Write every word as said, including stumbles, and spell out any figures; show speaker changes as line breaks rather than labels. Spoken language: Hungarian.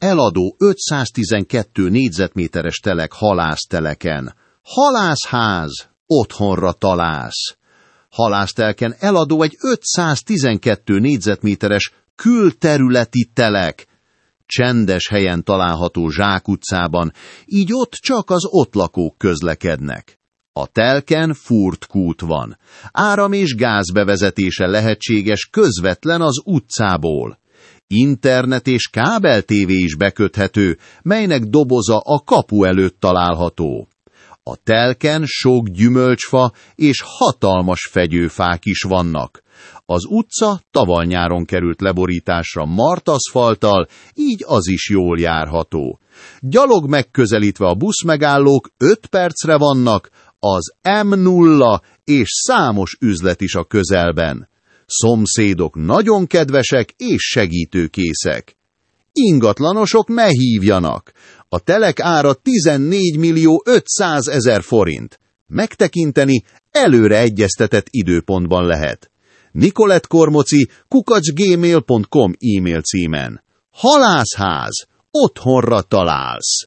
eladó ötszáztizenkettő négyzetméteres telek halászteleken. Halászház, otthonra találsz. Halásztelken eladó egy ötszáztizenkettő négyzetméteres külterületi telek. Csendes helyen található zsákutcában, így ott csak az ott lakók közlekednek. A telken furtkút van. Áram és gáz bevezetése lehetséges közvetlen az utcából. Internet és kábel-tévé is beköthető, melynek doboza a kapu előtt található. A telken sok gyümölcsfa és hatalmas fegyőfák is vannak. Az utca tavaly-nyáron került leborításra martaszfalttal, így az is jól járható. Gyalog megközelítve a buszmegállók öt percre vannak, az em nulla és számos üzlet is a közelben. Szomszédok nagyon kedvesek és segítőkészek. Ingatlanosok ne hívjanak! A telek ára tizennégy millió ötszázezer forint. Megtekinteni előre egyeztetett időpontban lehet. Nikolett Kormoci kukac gmail pont com e-mail címen. Halászház, otthonra találsz!